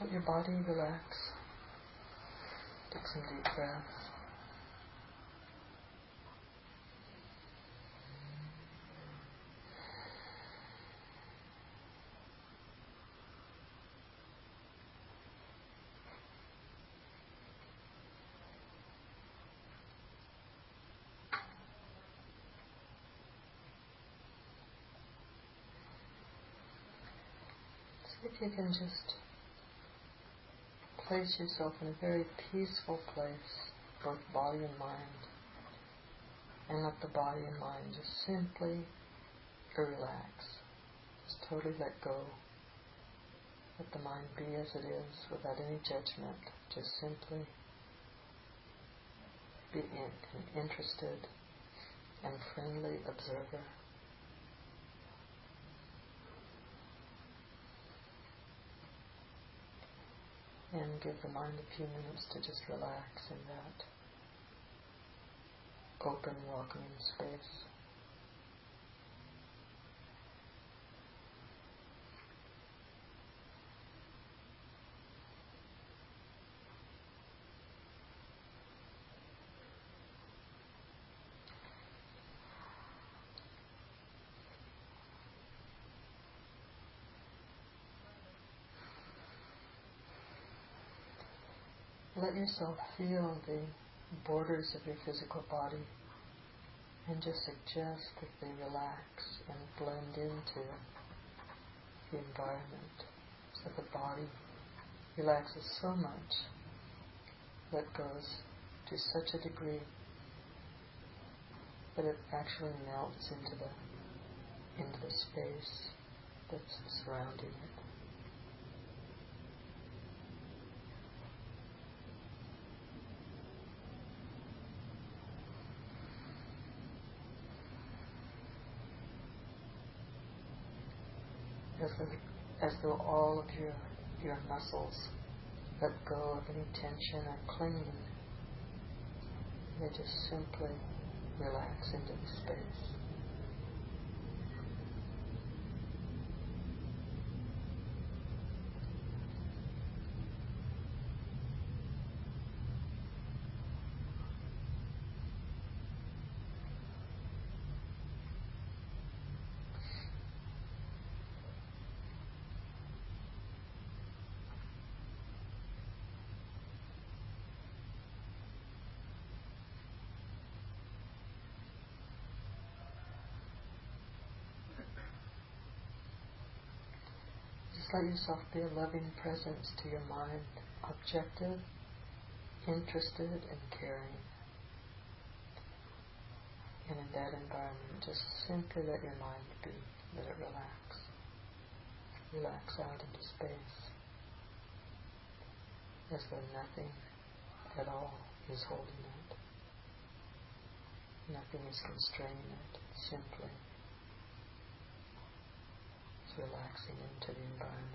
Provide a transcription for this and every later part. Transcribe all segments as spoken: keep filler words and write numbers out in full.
let your body relax. Take some deep breaths. See if you can just place yourself in a very peaceful place, both body and mind, and let the body and mind just simply relax. Just totally let go. Let the mind be as it is, without any judgment. Just simply be in, an interested and friendly observer. And give the mind a few minutes to just relax in that open, welcoming space. Let yourself feel the borders of your physical body and just suggest that they relax and blend into the environment, so the body relaxes so much that goes to such a degree that it actually melts into the into the space that's surrounding it. As though, as though all of your, your muscles let go of any tension or clinging. They just simply relax into the space. Just let yourself be a loving presence to your mind, objective, interested, and caring. And in that environment, just simply let your mind be, let it relax. Relax out into space, as though nothing at all is holding it. Nothing is constraining it, simply it's relaxing into the environment.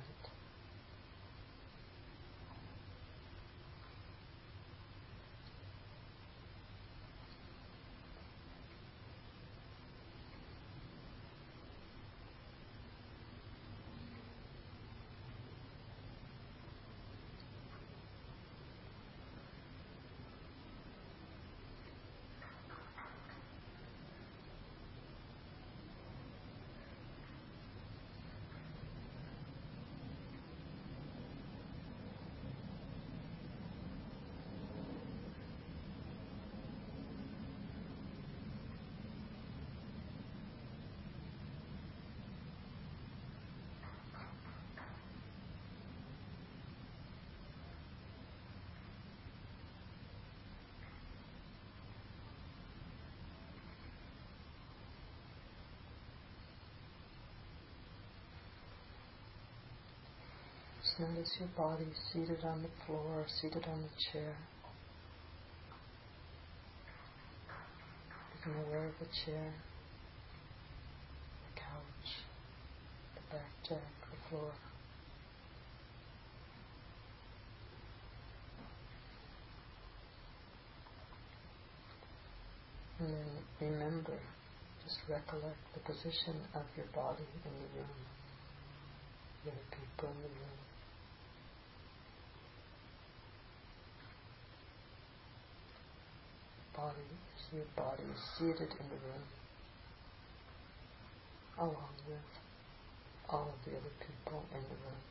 Just notice your body seated on the floor, seated on the chair. Become aware of the chair, the couch, the back jack, the floor. And then remember, just recollect the position of your body in the room, the other people in the room. body as your body is seated in the room, along with all of the other people in the room.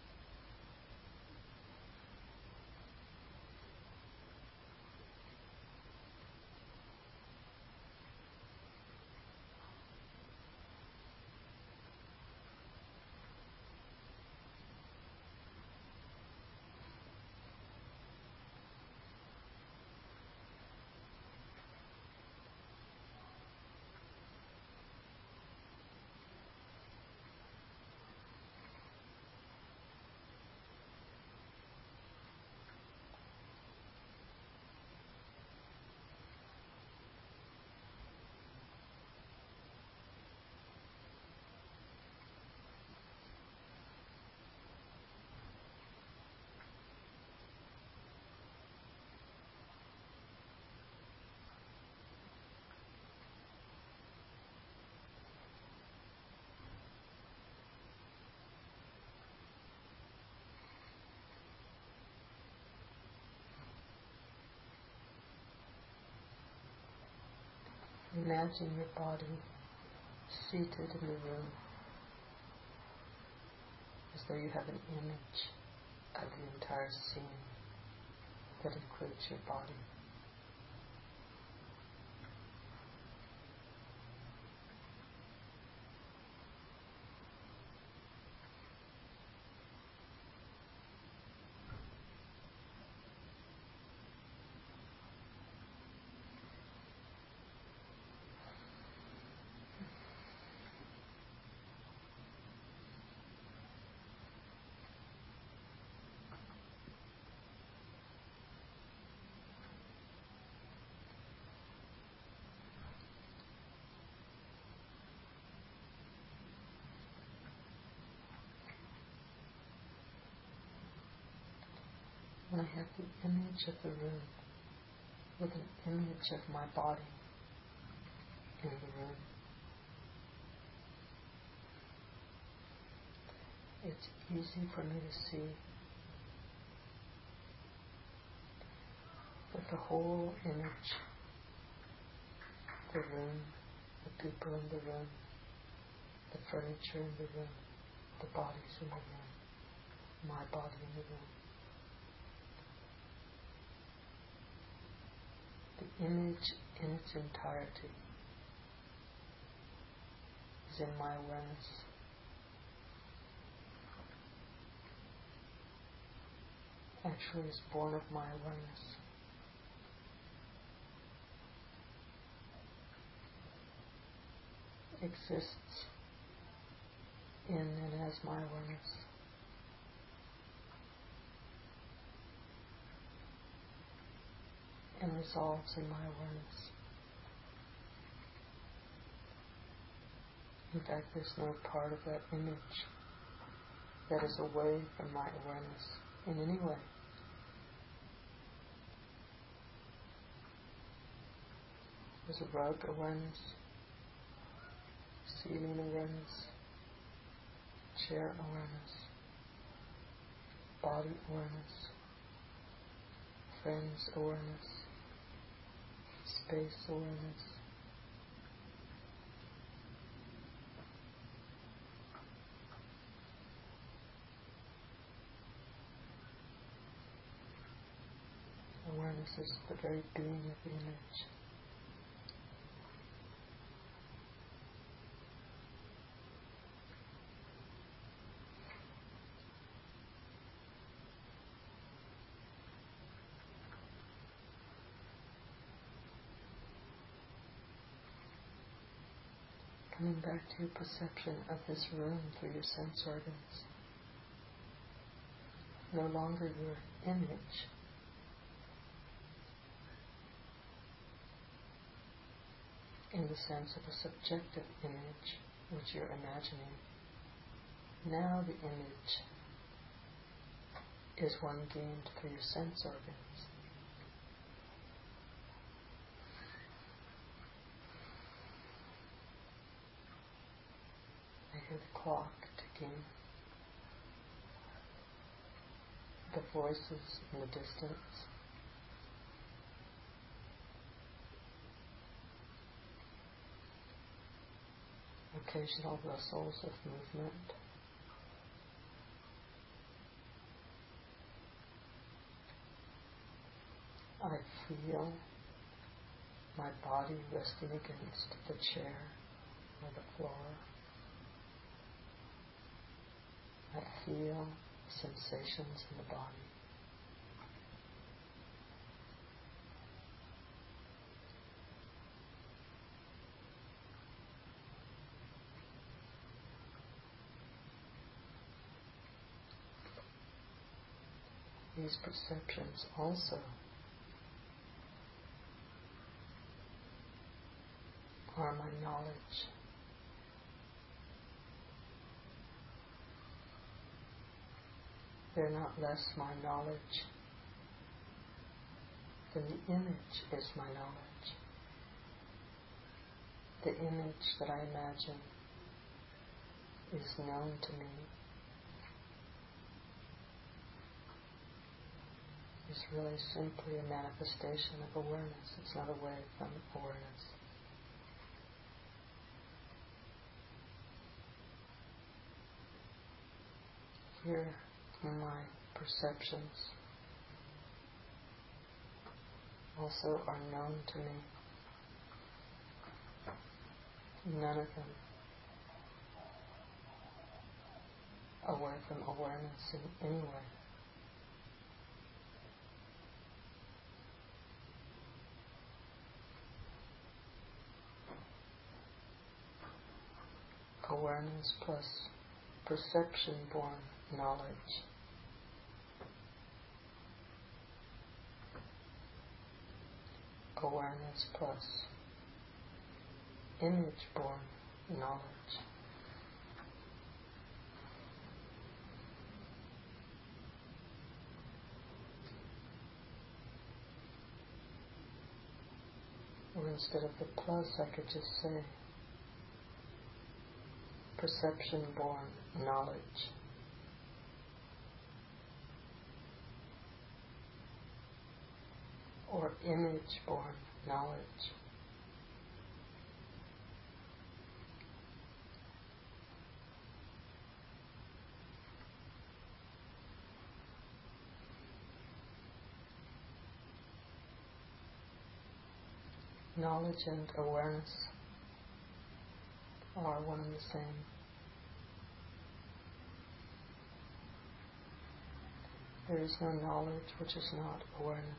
Imagine your body seated in the room as though you have an image of the entire scene that includes your body. When I have the image of the room with an image of my body in the room, it's easy for me to see that the whole image, the room, the people in the room, the furniture in the room, the bodies in the room, my body in the room, the image in its entirety is in my awareness. Actually is born of my awareness. Exists in and as my awareness. And resolves in my awareness. In fact, there's no part of that image that is away from my awareness in any way. There's a rug awareness, ceiling awareness, chair awareness, body awareness, friends awareness, space awareness. Awareness is the very being of the image. Coming back to your perception of this room through your sense organs. No longer your image, in the sense of a subjective image which you're imagining. Now the image is one gained through your sense organs. I hear the clock ticking, the voices in the distance. occasional rustles of movement. I feel my body resting against the chair or the floor. I feel sensations in the body. These perceptions also are my knowledge. They're not less my knowledge than the image is my knowledge. The image that I imagine is known to me, is really simply a manifestation of awareness. It's not away from awareness. Here my perceptions also are known to me. None of them away from awareness in any way. Awareness plus perception-born knowledge. Awareness plus image-born knowledge. Or instead of the plus, I could just say perception-born knowledge. Or image-born knowledge. Knowledge and awareness are one and the same. There is no knowledge which is not awareness.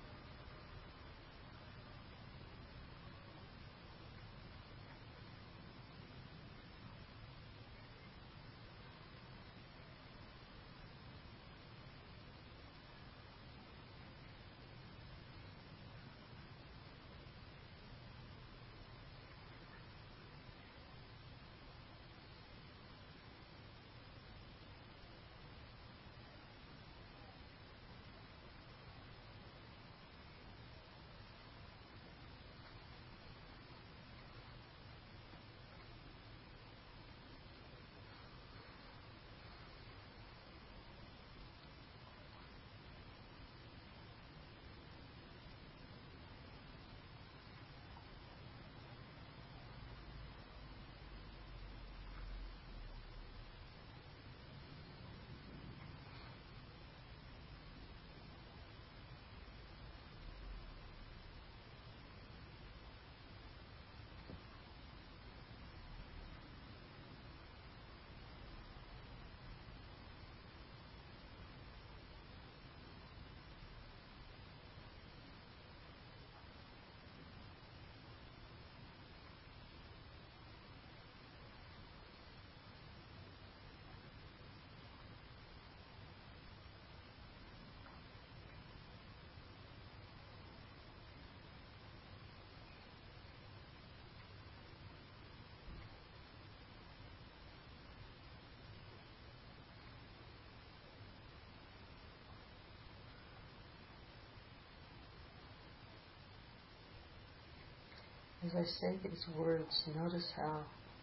As I say these words, notice how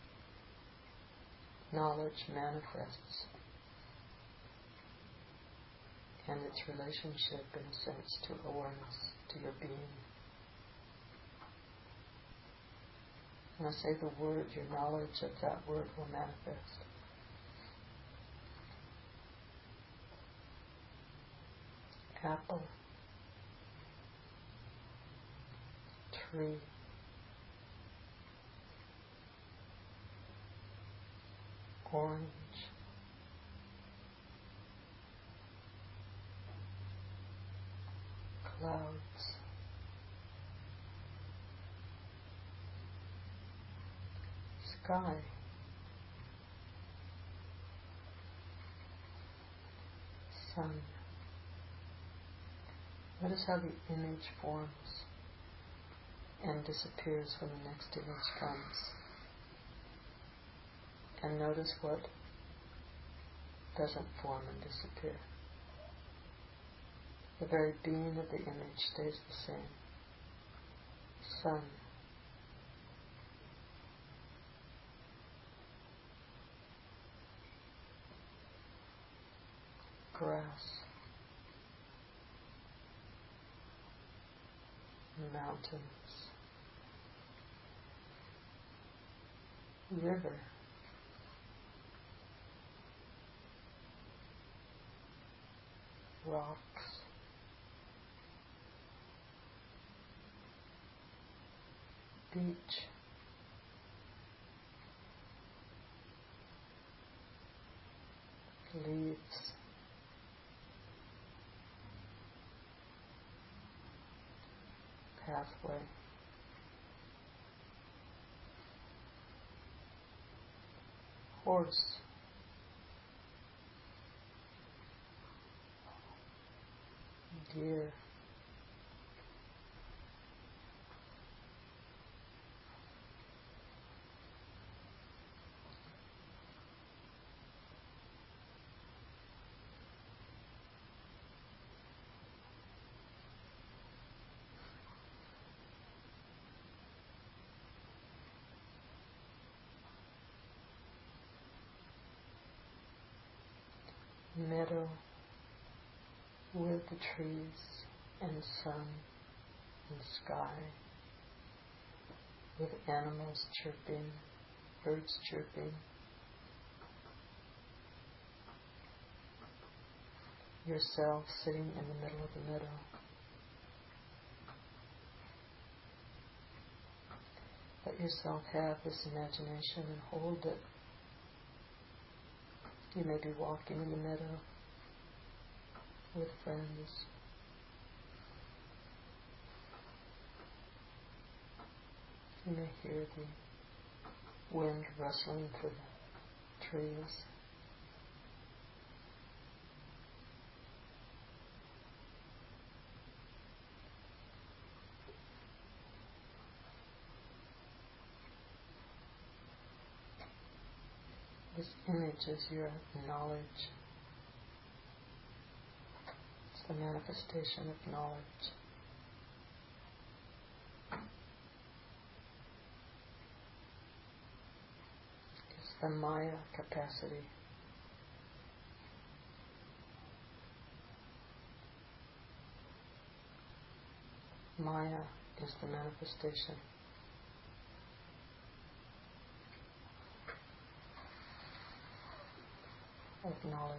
knowledge manifests and its relationship, in a sense, to awareness, to your being. When I say the word, your knowledge of that word will manifest. Apple, tree, orange, clouds, sky, sun. Notice how the image forms and disappears when the next image comes. And notice what doesn't form and disappear. The very being of the image stays the same. Sun. Grass. Mountains. River. Rocks. Beach. Leaves. Pathway. Horse. Deer. Meadow with the trees and sun and sky, with animals chirping, birds chirping, yourself sitting in the middle of the meadow. Let yourself have this imagination and hold it. You may be walking in the meadow with friends. You may hear the wind rustling through the trees. This image is your knowledge. It's the manifestation of knowledge. It's the Maya capacity. Maya is the manifestation. Of knowledge.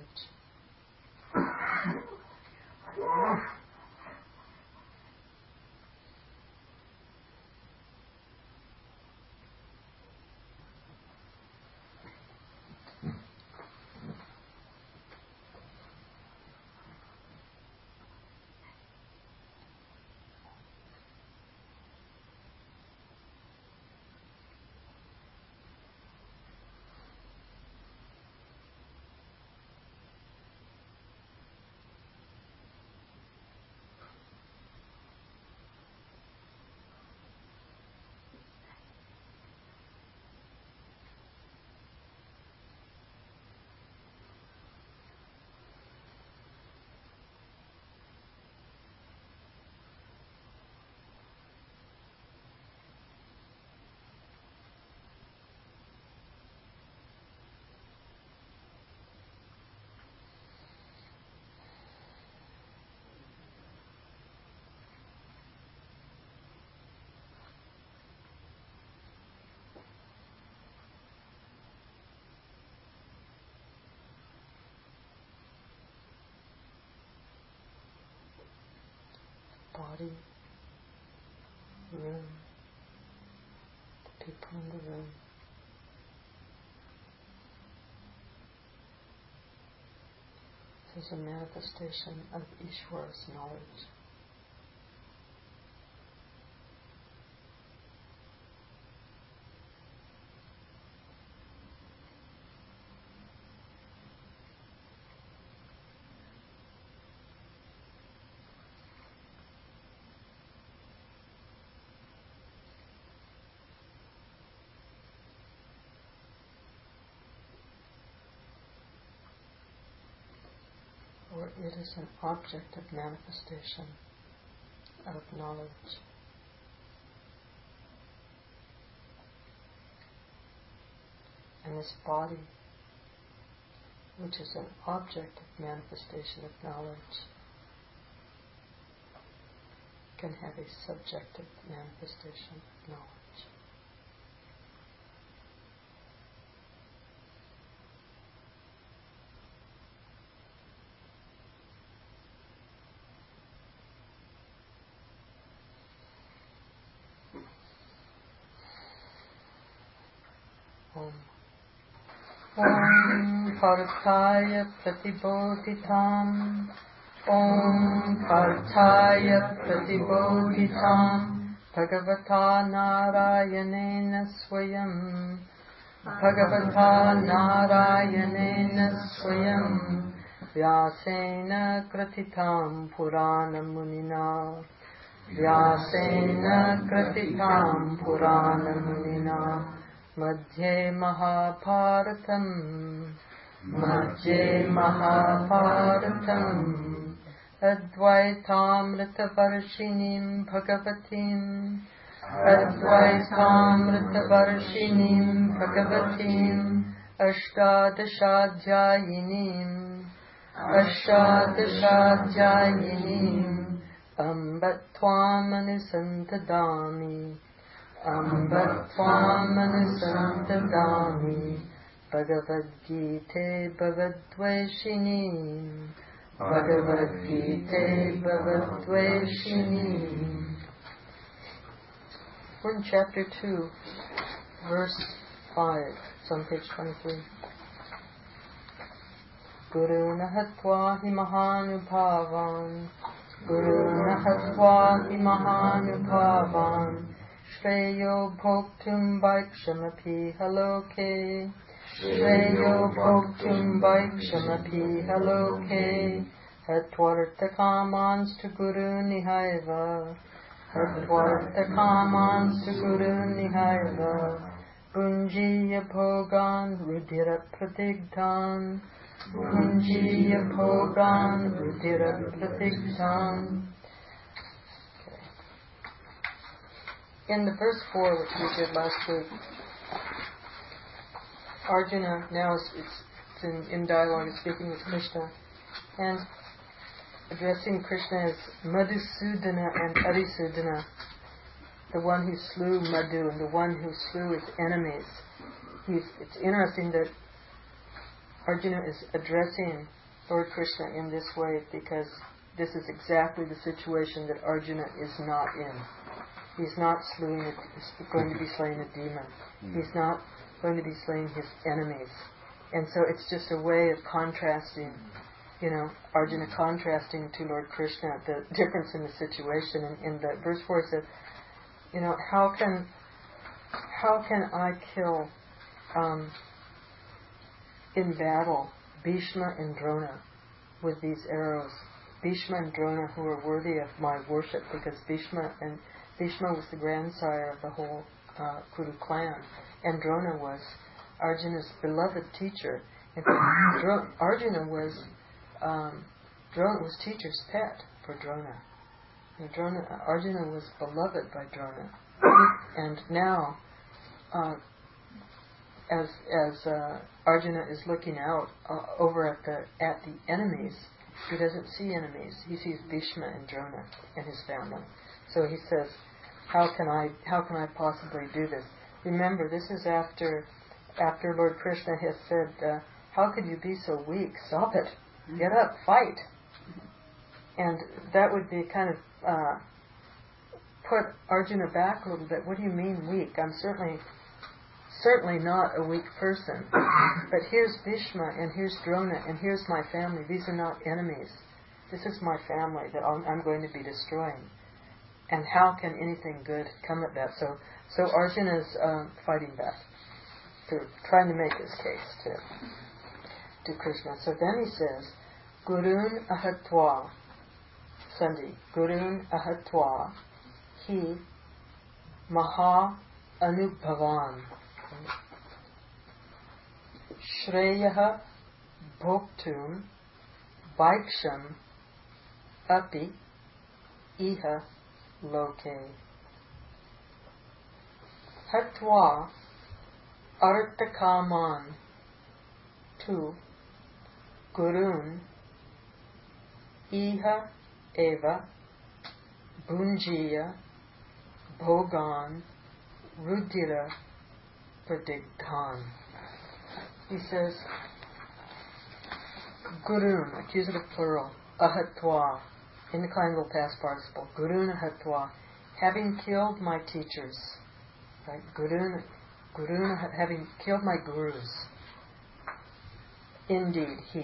body, room, the people in the room. This is a manifestation of Ishvara's knowledge. Or it is an object of manifestation of knowledge. And this body, which is an object of manifestation of knowledge, can have a subjective manifestation of knowledge. Om Parthaya Pratibodhitam Om Parthaya Pratibodhitam Bhagavata Narayanena Swayam Bhagavata Narayanena Swayam Vyasena Kratitam Purana Munina Vyasena Kratitam Purana Munina Madhye Mahabharatam Madhye Mahabharatam Advaitamrita Varshinim Bhagavatim Advaitamrita Varshinim Bhagavatim Ashtadashadhyayinim Ashtadashadhyayinim Ambatvam Anusantadami Ambatvam Anusantadami Bhagavad Gita Bhavadveshinim Bhagavad Gita Bhavadveshinim. We're in chapter two, verse five. It's on page twenty-three. Guru Nahatva hi Mahanubhavan Guru Nahatva hi Mahanubhavan Shreyo Bhoktum Vaikshamapi Haloke Shreyo Bhoktum Vaikshamapi Haloke Hatvarta Kamans to Guru Nihaiva Hatvarta Kamans to Guru Nihaiva Bunjiya Bhogan Rudira Pratigdhan Bunjiya Bhogan Rudira Pratigdhan. In the verse four, which we did last week, Arjuna now is it's, it's in, in dialogue, is speaking with Krishna, and addressing Krishna as Madhusudana and Arisudana, the one who slew Madhu and the one who slew his enemies. He's, it's interesting that Arjuna is addressing Lord Krishna in this way because this is exactly the situation that Arjuna is not in. He's not slaying a, going to be slaying a demon. He's not going to be slaying his enemies. And so it's just a way of contrasting, you know, Arjuna contrasting to Lord Krishna the difference in the situation. And in the verse four it says, you know, how can how can I kill um, in battle Bhishma and Drona with these arrows? Bhishma and Drona, who are worthy of my worship, because Bhishma and Bhishma was the grandsire of the whole uh, Kuru clan, and Drona was Arjuna's beloved teacher. And Dro- Arjuna was um, Drona was teacher's pet for Drona. And Drona. Arjuna was beloved by Drona, and now, uh, as as uh, Arjuna is looking out uh, over at the at the enemies, he doesn't see enemies. He sees Bhishma and Drona and his family. So he says, "How can I? How can I possibly do this?" Remember, this is after after Lord Krishna has said, uh, "How could you be so weak? Stop it! Get up, fight!" And that would be kind of uh, put Arjuna back a little bit. What do you mean weak? I'm certainly certainly not a weak person. But here's Bhishma, and here's Drona, and here's my family. These are not enemies. This is my family that I'm, I'm going to be destroying. And how can anything good come of that? So, so Arjuna is um, fighting back, to trying to make his case to to Krishna. So then he says, Gurun ahatva, Sandhi, Gurun ahatva, he maha anubhavan, Shreyaha bhoktum vaiksham api iha loke. Hatva artakaman tu gurun iha eva bunjiya bhogan rudira pradigdhan. He says, Gurun, accusative plural, ahatva, indeclinable past participle, Gurun ahatva, having killed my teachers, right? Gurun, Gurun, having killed my gurus. Indeed, he.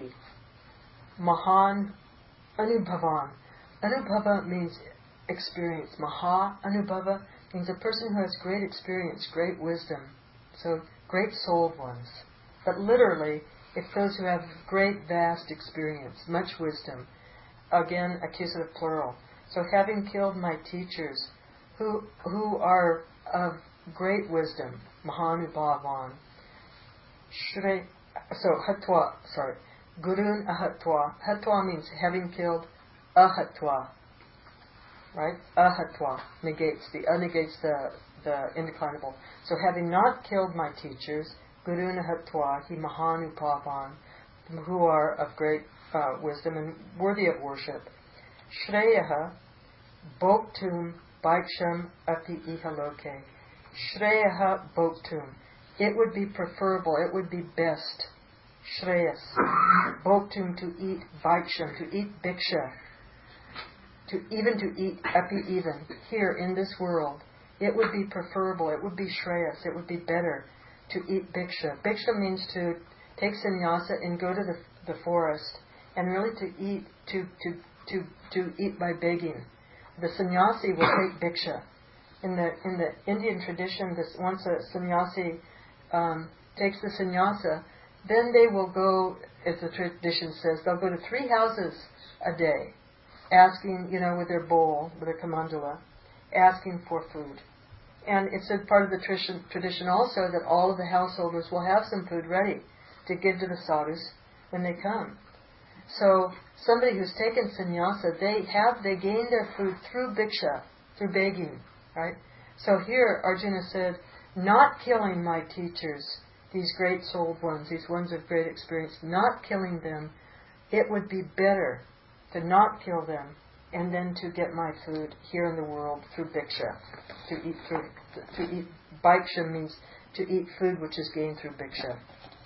Mahan anubhavan. Anubhava means experience. Maha anubhava means a person who has great experience, great wisdom. So, great souled ones. But literally, it's those who have great, vast experience, much wisdom. Again, accusative plural. So, having killed my teachers, who who are of great wisdom, Mahanubhavan. Shre, so, hatva, sorry, Gurun ahatva. Hatva means having killed ahatva. Right? Ahatva negates, the uh, negates the, the indeclinable. So, having not killed my teachers, Gurun ahatva, he Mahanubhavan, who are of great uh, wisdom and worthy of worship. Shreyaha bhoktum bhaiksham api ihaloke. Shreyaha bhoktum. It would be preferable, it would be best. Shreyas. Bhoktum, to eat bhaiksham, to eat bhiksha. To even to eat api even. Here in this world. It would be preferable, it would be shreyas, it would be better to eat bhiksha. Bhiksha means to take sannyasa and go to the, the forest and really to eat to, to to to eat by begging. The sannyasi will take bhiksha. In the in the Indian tradition, this once a sannyasi um, takes the sannyasa, then they will go, as the tradition says, they'll go to three houses a day, asking, you know, with their bowl, with their kamandala, asking for food. And it's a part of the tradition, tradition also that all of the householders will have some food ready to give to the sadhus when they come. So somebody who's taken sannyasa, they have they gain their food through bhiksha, through begging, right? So here Arjuna said, not killing my teachers, these great souled ones, these ones of great experience, not killing them, it would be better to not kill them and then to get my food here in the world through bhiksha, to eat through, to eat, bhiksha means to eat food which is gained through bhiksha.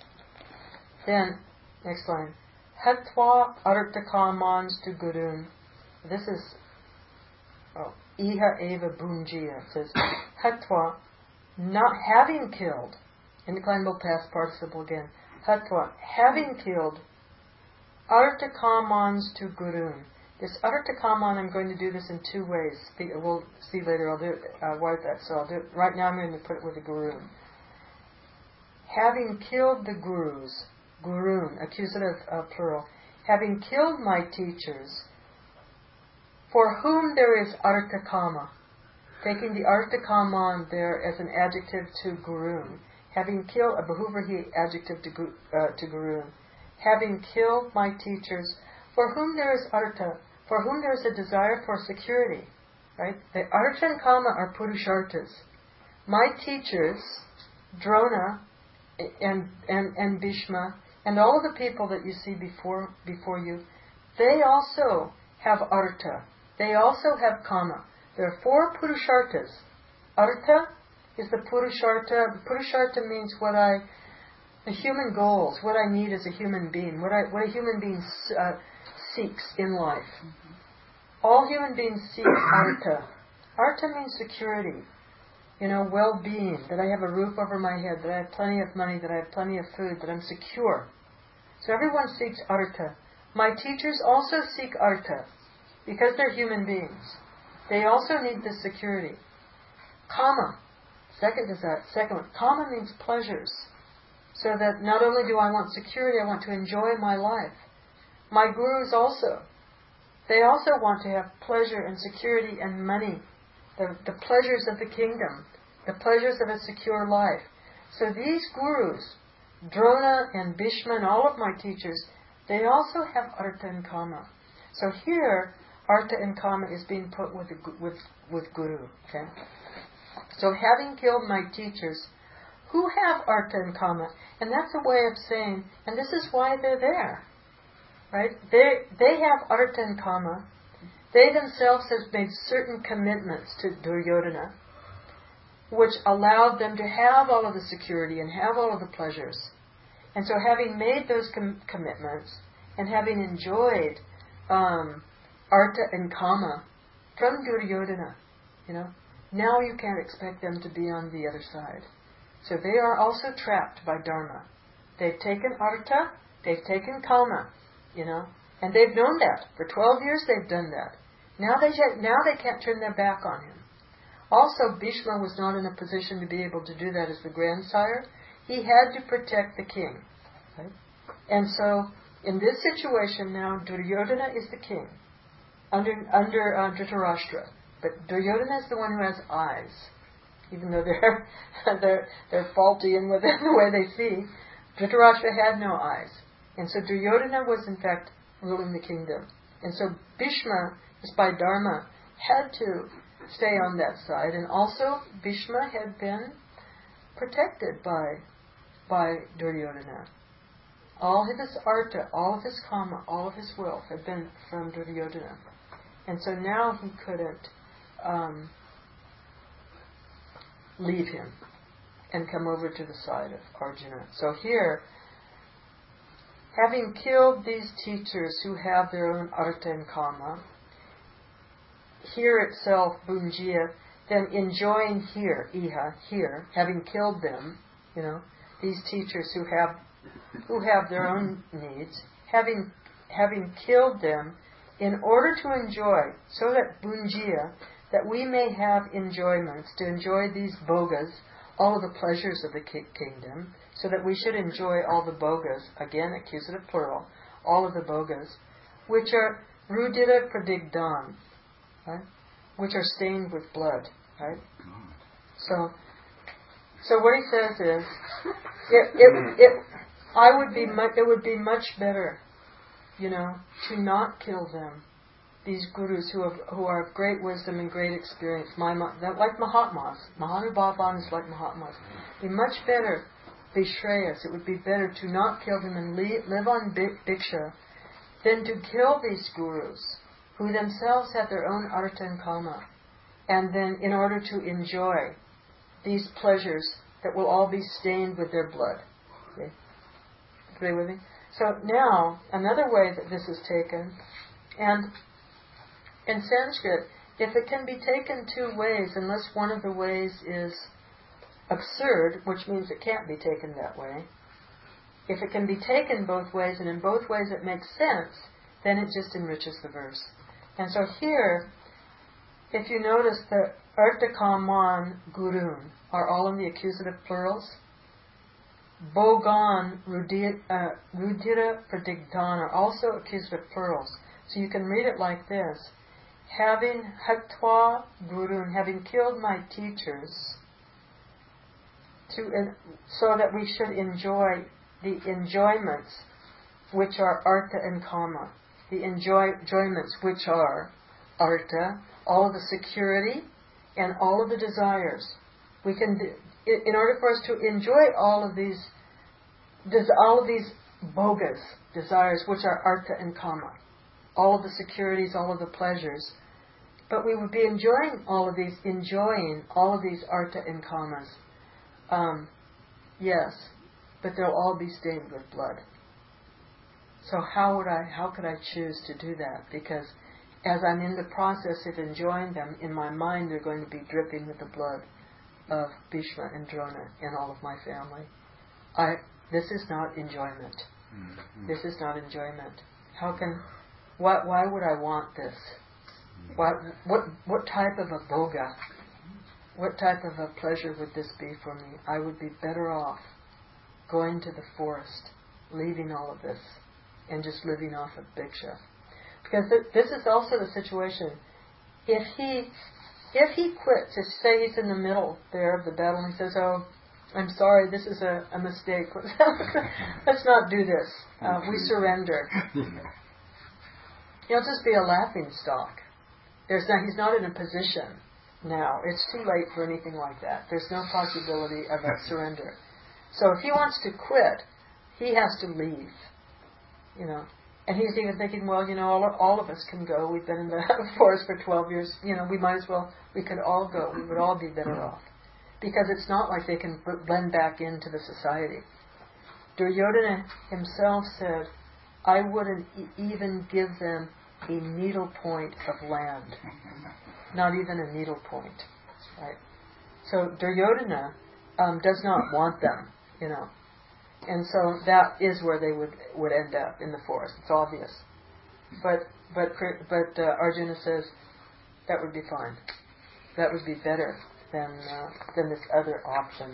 Then, next line, hatva artakamans tu gurun. This is, oh, iha eva bunjiya. It says, hatva, not having killed, indeclinable past participle again, hatva, having killed, artakamans tu gurun. This artakaman, I'm going to do this in two ways. We'll see later. I'll do it, uh, write that. So I'll do it. Right now I'm going to put it with a guru. Having killed the gurus, gurun, accusative uh, plural, having killed my teachers, for whom there is artakama, taking the artakaman there as an adjective to gurun, having killed, a bahuvrihi adjective to, uh, to gurun, having killed my teachers, for whom there is arta, for whom there is a desire for security, right? The arta and kama are purushartas. My teachers, Drona and, and, and Bhishma, and all the people that you see before before you, they also have arta. They also have kama. There are four purushartas. Arta is the purusharta. Purusharta means what I, the human goals, what I need as a human being, what I, what a human being uh, seeks in life. all human beings seek artha. Artha means security, you know, well-being, that I have a roof over my head, that I have plenty of money, that I have plenty of food, that I'm secure. So everyone seeks artha. My teachers also seek artha, because they're human beings. They also need this security. Kama, second is that, second one, kama means pleasures. So that not only do I want security, I want to enjoy my life. My gurus also, they also want to have pleasure and security and money, the, the pleasures of the kingdom, the pleasures of a secure life. So these gurus, Drona and Bhishma and all of my teachers, they also have artha and kama. So here, artha and kama is being put with, the, with, with guru. Okay? So having killed my teachers, who have artha and kama, and that's a way of saying, and this is why they're there, right? They they have artha and kama. They themselves have made certain commitments to Duryodhana, which allowed them to have all of the security and have all of the pleasures. And so, having made those com- commitments and having enjoyed um, artha and kama from Duryodhana, you know, now you can't expect them to be on the other side. So they are also trapped by dharma. They've taken artha, they've taken kama, you know, and they've known that. For twelve years they've done that. Now they now they can't turn their back on him. Also, Bhishma was not in a position to be able to do that as the grandsire. He had to protect the king. Right? And so, in this situation now, Duryodhana is the king, under under uh, Dhritarashtra. But Duryodhana is the one who has eyes. Even though they're they're they're faulty in within the way they see, Dhritarashtra had no eyes, and so Duryodhana was in fact ruling the kingdom. And so Bhishma, just by dharma, had to stay on that side, and also Bhishma had been protected by by Duryodhana. All of his artha, all of his kama, all of his wealth had been from Duryodhana, and so now he couldn't um, leave him and come over to the side of Arjuna. So here, having killed these teachers who have their own artha and kama, here itself, Bhunjiya, then enjoying here, iha, here, having killed them, you know, these teachers who have who have their own needs, having having killed them in order to enjoy, so that Bhunjiya, that we may have enjoyments, to enjoy these bhogas, all of the pleasures of the ki- kingdom, so that we should enjoy all the bhogas, again, accusative plural, all of the bhogas, which are rudira pradigdhan, right? Which are stained with blood, right? So, so what he says is, it, it, it, I would be, mu- it would be much better, you know, to not kill them. These gurus who have, who are of great wisdom and great experience, my, like Mahatmas, Mahanubhavans like Mahatmas, it'd be much better, Vishreyas, it would be better to not kill them and live on bhiksha than to kill these gurus, who themselves have their own artha and kama, and then in order to enjoy these pleasures that will all be stained with their blood. Okay? Agree with me? So now, another way that this is taken, and in Sanskrit, if it can be taken two ways, unless one of the ways is absurd, which means it can't be taken that way, if it can be taken both ways, and in both ways it makes sense, then it just enriches the verse. And so here, if you notice that artha kaman gurun are all in the accusative plurals, Bhogan rudira, uh, rudira pradigdhan are also accusative plurals. So you can read it like this: having haktva gurun, having killed my teachers, to uh, so that we should enjoy the enjoyments which are artha and kama. The enjoy, enjoyments which are artha, all of the security and all of the desires. We can, in order for us to enjoy all of these, all of these bhogas, desires, which are artha and kama, all of the securities, all of the pleasures, but we would be enjoying all of these, enjoying all of these artha and kamas. Um, yes, but they'll all be stained with blood. So how would I, how could I choose to do that? Because as I'm in the process of enjoying them, in my mind they're going to be dripping with the blood of Bhishma and Drona and all of my family. I this is not enjoyment. Mm-hmm. This is not enjoyment. How can why why would I want this? Why, what what type of a bhoga, what type of a pleasure would this be for me? I would be better off going to the forest, leaving all of this, and just living off of bhiksha. Because th- this is also the situation. If he if he quits, if say he's in the middle there of the battle and he says, "Oh, I'm sorry, this is a, a mistake. Let's not do this. Uh, we surrender." He'll just be a laughing stock. There's not, he's not in a position now. It's too late for anything like that. There's no possibility of a surrender. So if he wants to quit, he has to leave. You know, and he's even thinking, well, you know, all, all of us can go. We've been in the forest for twelve years. You know, we might as well. We could all go. We would all be better off, because it's not like they can blend back into the society. Duryodhana himself said, "I wouldn't e- even give them a needle point of land, not even a needle point." Right. So Duryodhana um, does not want them, you know. And so that is where they would, would end up, in the forest. It's obvious. But but but uh, Arjuna says that would be fine. That would be better than uh, than this other option.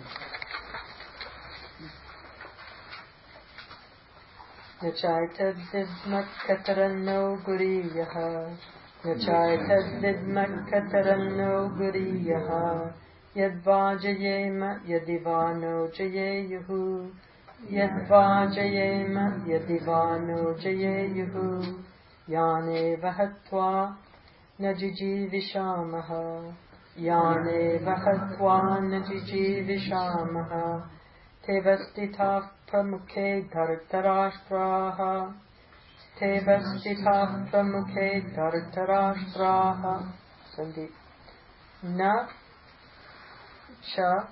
Yachaitad vidmak kataranno guriyaha Yachaitad vidmak kataranno guriyaha Yadva jayema yadivano jayeyuhu Yadva jayema yadivano jayeyuhu Yane vahatva najiji vishamaha Yane vahatva najiji vishamaha Tevastitah pramukhe dhartarashtraha Tevastitah pramukhe dhartarashtraha Sandeep. Na cha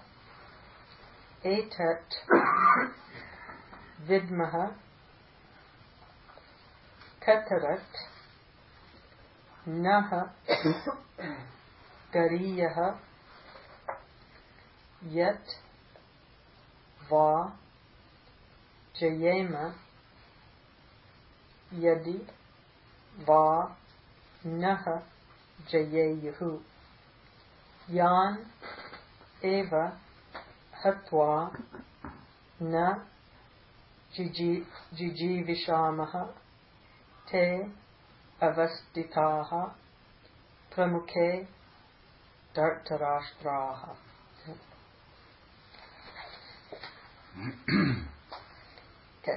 etat vidmaha katarat naha gariyaha yet va jayema yadi va naha jayeyuhu yan eva hatva na jiji jiji vishamaha te avastitaha pramukhe dhartarashtraha. Okay.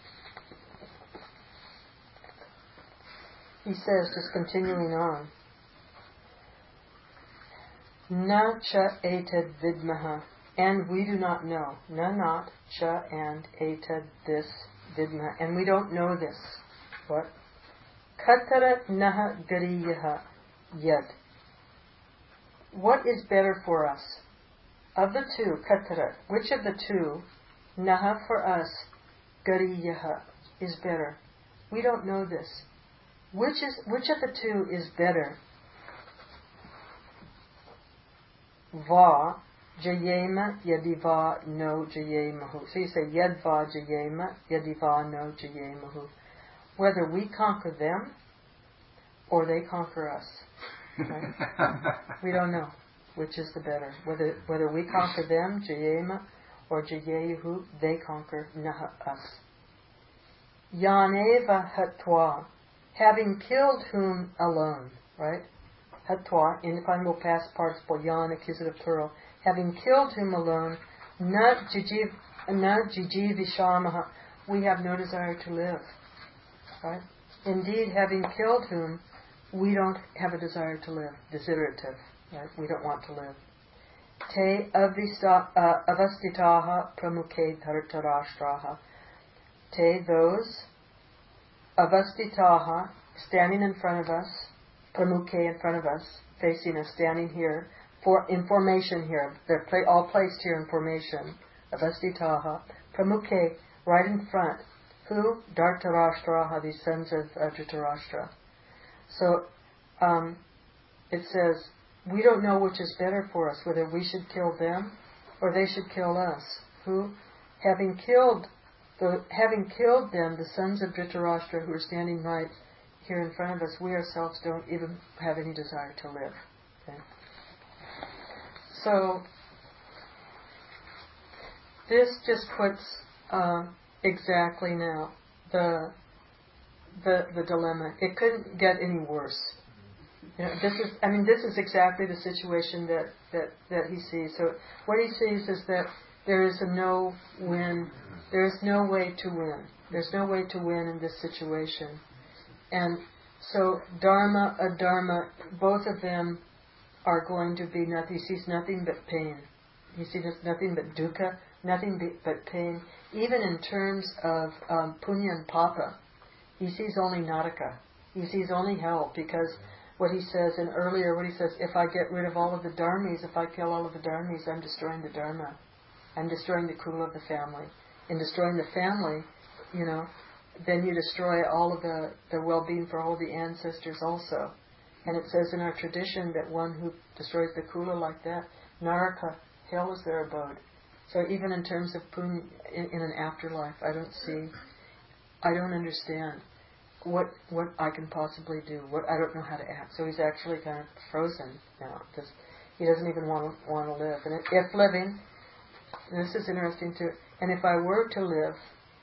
He says, just continuing on, Na cha etad vidmaha, and we do not know. Na not, cha and etad this, vidmaha, and we don't know this. What? Katarat naha gariyaha yad. What is better for us? Of the two, katarat, which of the two, naha for us, gariyaha, is better? We don't know this. Which is which of the two is better? Va jayema yadiva no jayemahu. So you say yadva jayema yadiva no jayemahu. Whether we conquer them or they conquer us. Right? We don't know which is the better. Whether whether we conquer them, jayema, or jayehu, they conquer naha, us. Yaneva hatwa, having killed whom alone, right? Hatwa, indefinable past participle, yan, accusative plural. Having killed whom alone, na jijiv, na jijiv vishamaha, we have no desire to live, right? Indeed, having killed whom, we don't have a desire to live, desiderative, right? We don't want to live. Te avista, uh, avastitaha pramukhe dhartarashtraha. Te, those, avastitaha, standing in front of us, pramukhe, in front of us, facing us, standing here, for in formation here. They're pla- all placed here in formation. Avastitaha, pramukhe, right in front. Who? Dhartarashtraha, the sons of uh, Dhritarashtra. So, um, it says, we don't know which is better for us, whether we should kill them or they should kill us. Who, having killed the, having killed them, the sons of Dhritarashtra, who are standing right here in front of us, we ourselves don't even have any desire to live. Okay? So this just puts uh, exactly now the the the dilemma. It couldn't get any worse. You know, this is, I mean, this is exactly the situation that, that, that he sees. So what he sees is that there is a no-win. There is no way to win. There's no way to win in this situation. And so dharma, adharma, both of them are going to be nothing. He sees nothing but pain. He sees nothing but dukkha, nothing but pain. Even in terms of um, punya and papa, he sees only naraka. He sees only hell, because what he says, and earlier what he says, if I get rid of all of the dharmis, if I kill all of the dharmis, I'm destroying the dharma. I'm destroying the kula of the family. In destroying the family, you know, then you destroy all of the, the well-being for all the ancestors also. And it says in our tradition that one who destroys the kula like that, naraka, hell is their abode. So even in terms of punya, in, in an afterlife, I don't see, I don't understand what what I can possibly do. What I don't know how to act. So he's actually kind of frozen now, because he doesn't even want to, want to live. And if, if living, and this is interesting too, and if I were to live,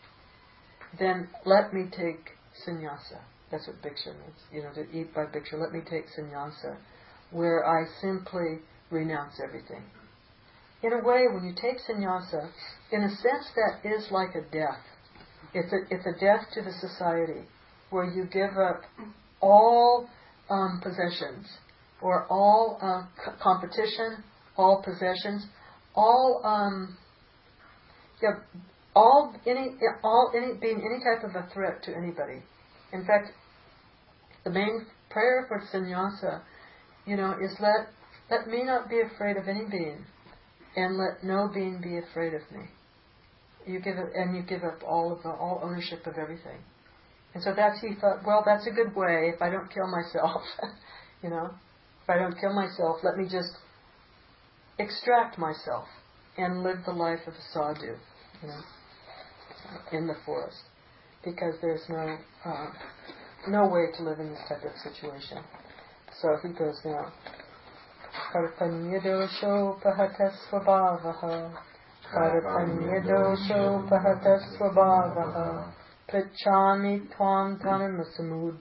then let me take sannyasa. That's what bhiksha means. You know, to eat by bhiksha. Let me take sannyasa, where I simply renounce everything. In a way, when you take sannyasa, in a sense that is like a death. It's a, it's a death to the society, where you give up all um, possessions, or all uh, c- competition, all possessions, all um, yeah, all any all any being any type of a threat to anybody. In fact, the main prayer for sannyasa, you know, is let let me not be afraid of any being, and let no being be afraid of me. You give it, and you give up all of the all ownership of everything. And so that's, he thought, well, that's a good way if I don't kill myself. you know, if I don't kill myself, let me just extract myself and live the life of a sadhu, you know, in the forest, because there's no uh, no way to live in this type of situation. So he goes now. Karpanya dosho pahatas svabhavaha. Karpanya dosho pahatas svabhavaha. Pritchami tvam dharma samud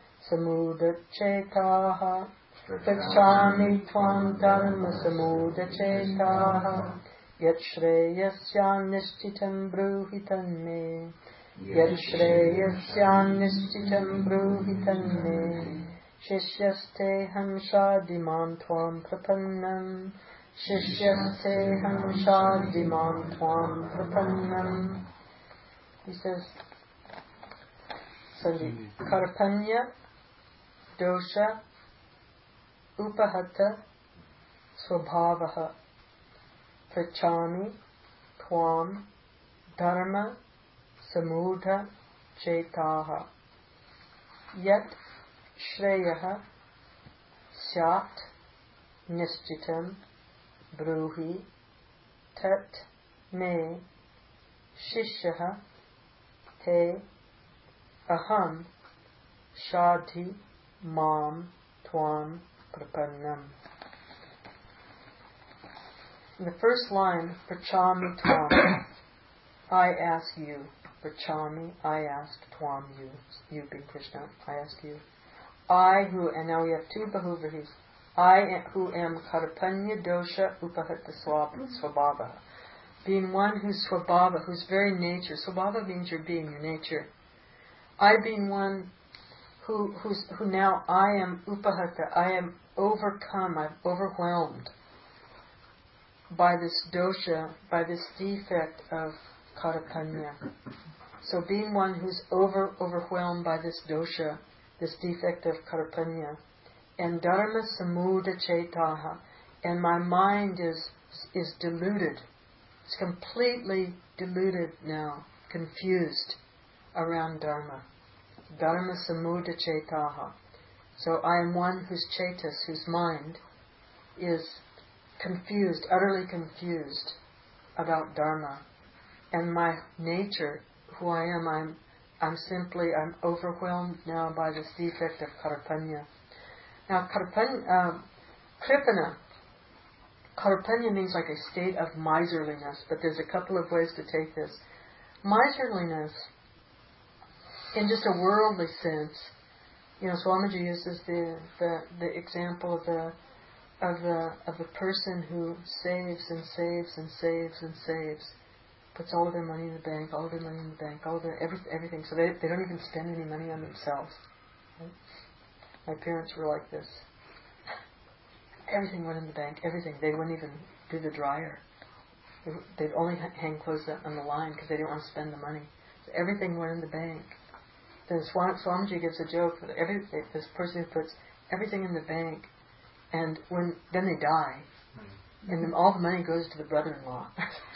samudachetaha. Pritchami tvam dharma samudachetaha. Yat shreyasya nishchitam bruhitan me. Yat shreyasya nishchitam bruhitan me. Shishyaste hamshadimam tvam prapannam. Shishyaste hamshadimam tvam prapannam. He says, Sandeep, Karpanya dosha upahata swabhavaha prachami tvam dharma samudha chetaha yat shreyaha syat nishchitam bruhi tat me shishyaha te aham shadhi mam tvam prapannam. In the first line, prachami tvam, I ask you. Prachami, I ask, tvam, you. You being Krishna, I ask you. I who, and now we have two bahuvahis, I who am karpanya dosha upahata swabhava, being one whose swabhava, whose very nature, swabhava means your being, your nature. I being one who who's, who now I am upahata, I am overcome, I'm overwhelmed by this dosha, by this defect of karpanya. So being one who's over overwhelmed by this dosha, this defect of karpanya, and dharma samudha chetaha, and my mind is is deluded. It's completely deluded now, confused around dharma. Dharma samudha chetaha. So I am one whose cetas, whose mind, is confused, utterly confused about Dharma. And my nature, who I am, I'm I'm simply, I'm overwhelmed now by this defect of karpanya. Now, karpanya, uh, kripana, karpanya means like a state of miserliness, but there's a couple of ways to take this. Miserliness, in just a worldly sense, you know, Swamiji uses the, the, the example of the of the of the person who saves and saves and saves and saves, puts all of their money in the bank, all of their money in the bank, all of their every, everything. So they they don't even spend any money on themselves. Right? My parents were like this. Everything went in the bank. Everything. They wouldn't even do the dryer. They'd only hang clothes on the line because they didn't want to spend the money. So everything went in the bank. Then Swamiji gives a joke that every this person who puts everything in the bank, and when then they die, and then all the money goes to the brother-in-law.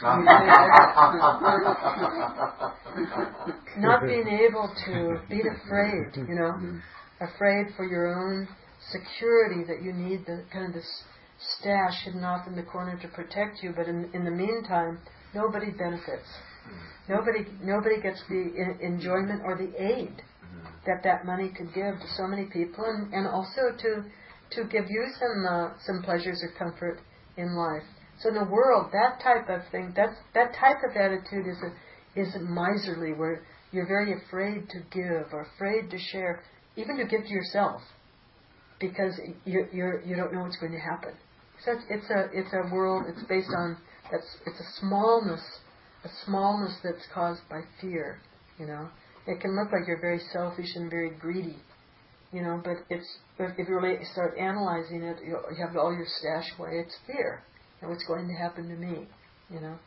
Not being able to be afraid, you know, afraid for your own security that you need the kind of this stash hidden off in the corner to protect you, but in, in the meantime, nobody benefits. Nobody, nobody gets the in, enjoyment or the aid that that money could give to so many people, and, and also to to give you some uh, some pleasures or comfort in life. So in the world, that type of thing, that's that type of attitude is a, is miserly, where you're very afraid to give or afraid to share, even to give to yourself, because you you're, you don't know what's going to happen. So it's, it's a it's a world. It's based on that's it's a smallness. A smallness that's caused by fear, you know. It can look like you're very selfish and very greedy, you know, but it's but if you really start analyzing it, you have all your stash away, it's fear. And what's going to happen to me, you know.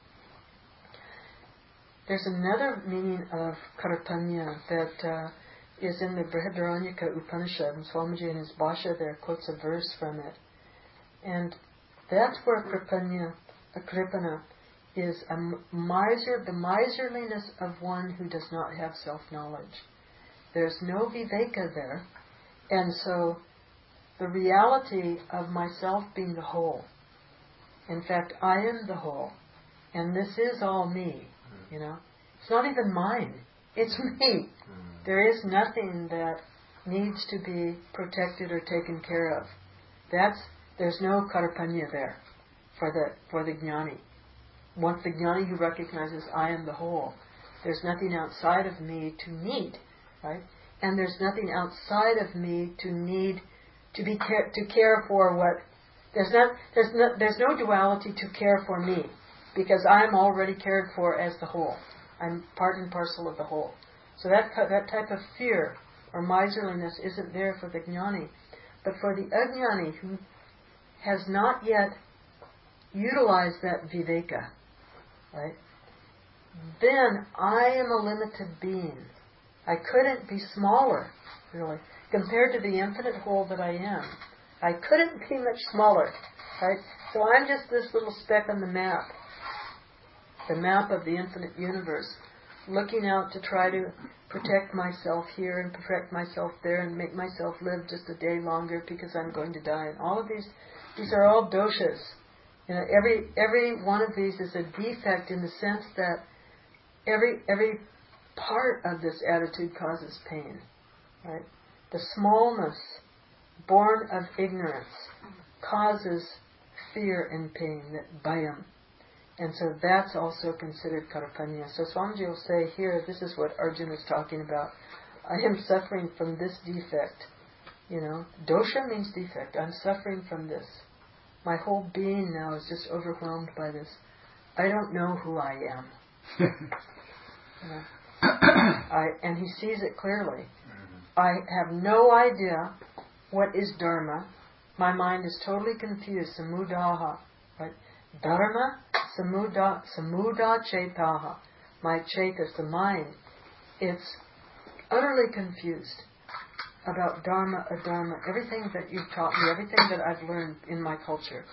There's another meaning of karpanya that uh, is in the Brihadaranyaka Upanishad, and Swamiji in his Bhashya there quotes a verse from it. And that's where karpanya, a kripana, is a miser, the miserliness of one who does not have self-knowledge. There's no viveka there, and so the reality of myself being the whole. In fact, I am the whole, and this is all me, you know. It's not even mine, it's me. There is nothing that needs to be protected or taken care of. That's, there's no karpanya there for the, for the jnani. Once the jnani who recognizes I am the whole, there's nothing outside of me to need, right? And there's nothing outside of me to need to be care, to care for what. There's not there's no there's no duality to care for me, because I'm already cared for as the whole. I'm part and parcel of the whole. So that that type of fear or miserliness isn't there for the jnani, but for the ajnani who has not yet utilized that viveka. Right? Then I am a limited being. I couldn't be smaller, really, compared to the infinite whole that I am. I couldn't be much smaller, right? So I'm just this little speck on the map, the map of the infinite universe, looking out to try to protect myself here and protect myself there and make myself live just a day longer because I'm going to die. And all of these, these are all doshas. You know, every every one of these is a defect in the sense that every every part of this attitude causes pain. Right? The smallness born of ignorance causes fear and pain, that bhayam. And so that's also considered karpanya. So Swamiji will say here, this is what Arjuna is talking about. I am suffering from this defect. You know, dosha means defect. I'm suffering from this. My whole being now is just overwhelmed by this. I don't know who I am. You know? I, and he sees it clearly. I have no idea what is dharma. My mind is totally confused. Samudaha. Right? Dharma, samuda, samuda chetaha. My chetas, the mind, it's utterly confused about dharma, adharma, everything that you've taught me, everything that I've learned in my culture.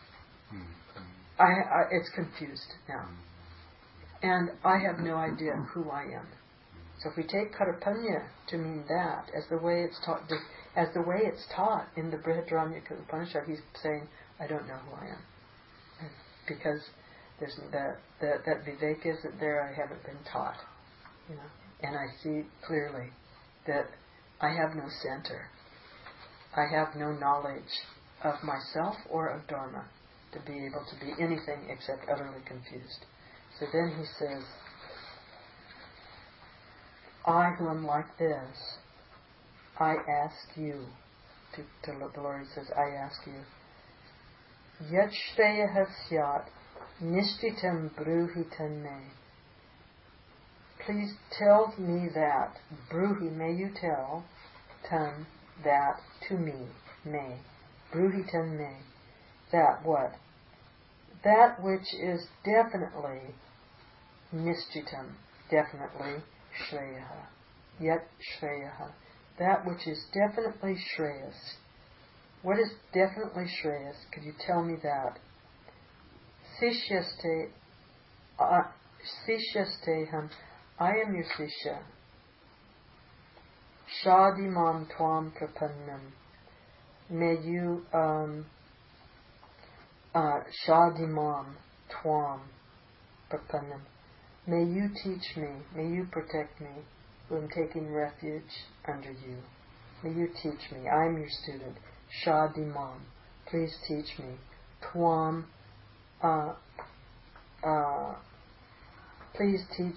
I, I, it's confused now. And I have no idea who I am. So if we take Karapanya to mean that, as the way it's taught, as the way it's taught in the Brihadaranyaka Upanishad, he's saying, I don't know who I am. And because there's that, that, that Vivek isn't there, I haven't been taught. You know? And I see clearly that I have no center. I have no knowledge of myself or of Dharma to be able to be anything except utterly confused. So then he says, I who am like this, I ask you, to, to the Lord he says, I ask you, Yat Shreyaha Syat Nishtitam Bruhitan Me. Please tell me that, Bruhi, may you tell, Tan, that, to me, me, Bruhitan Me, that what? That which is definitely Nishtitam, definitely Shreyaha, Yat Shreyaha, that which is definitely Shreyas. What is definitely Shreyas? Could you tell me that? Sishyaste, uh, Sishyasteham, I am your Sishya. Shadimam Tvam Prapannam. May you, um, uh, Shadimam Tvam Prapannam. May you teach me, may you protect me, who am taking refuge under you. May you teach me. I am your student. Shadimam. Please teach me. Tvam. Uh, uh, please teach.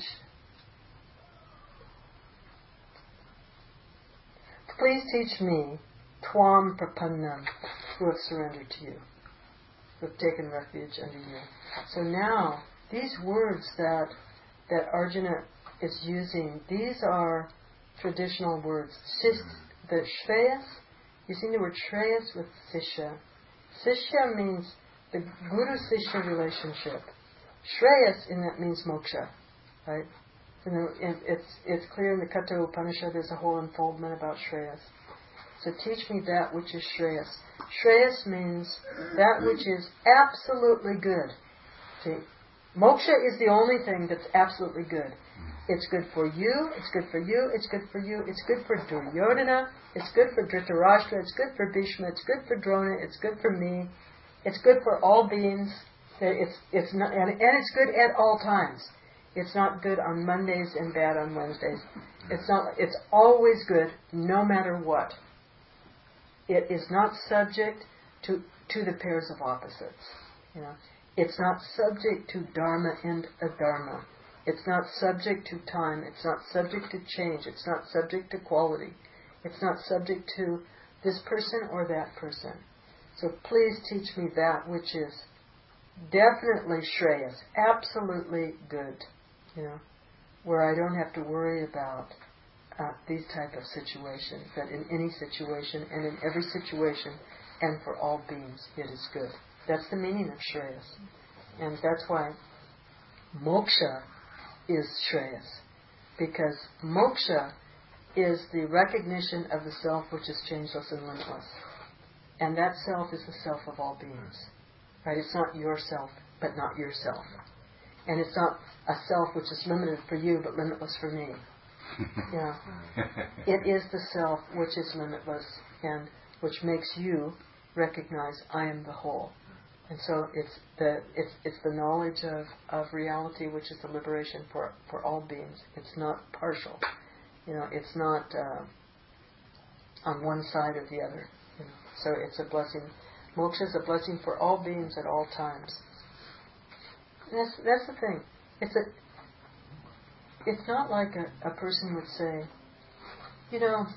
Please teach me. Tvam Prapannam. Who have surrendered to you. Who have taken refuge under you. So now, these words that that Arjuna is using, these are traditional words. Sis, the Shreyas, you see the word Shreyas with Sishya. Sishya means the Guru-Sishya relationship. Shreyas in that means moksha, right? And it's it's clear in the Katha Upanishad there's a whole unfoldment about Shreyas. So teach me that which is Shreyas. Shreyas means that which is absolutely good. See? Moksha is the only thing that's absolutely good. It's good for you, it's good for you, it's good for you, it's good for Duryodhana, it's good for Dhritarashtra, it's good for Bhishma, it's good for Drona, it's good for me, it's good for all beings, it's it's not, and, and it's good at all times. It's not good on Mondays and bad on Wednesdays. It's not. It's always good, no matter what. It is not subject to to the pairs of opposites. You know. It's not subject to dharma and adharma. It's not subject to time. It's not subject to change. It's not subject to quality. It's not subject to this person or that person. So please teach me that which is definitely Shreyas, absolutely good, you know, where I don't have to worry about uh, these type of situations, that in any situation and in every situation and for all beings it is good. That's the meaning of Shreyas. And that's why moksha is Shreyas. Because moksha is the recognition of the self which is changeless and limitless. And that self is the self of all beings. Right? It's not yourself, but not yourself. And it's not a self which is limited for you, but limitless for me. Yeah. It is the self which is limitless and which makes you recognize I am the whole. And so it's the it's it's the knowledge of, of reality which is the liberation for, for all beings. It's not partial. You know, it's not uh, on one side or the other. You know. So it's a blessing. Moksha is a blessing for all beings at all times. And that's that's the thing. It's a it's not like a, a person would say, you know,